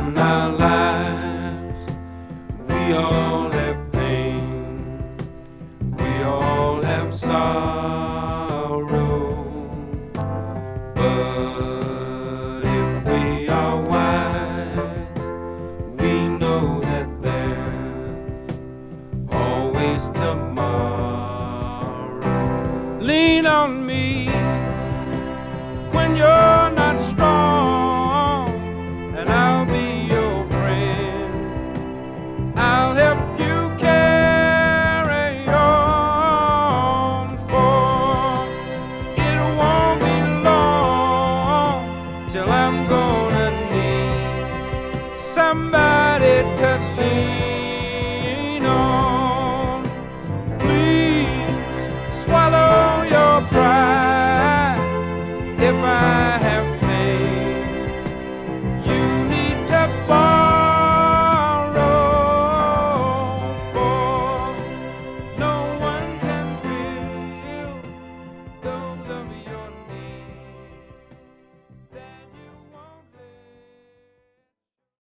in our lives. We all have pain, we all have sorrow. But if we are wise, we know that there's always tomorrow. Lean on me when you're not strong, and I'll be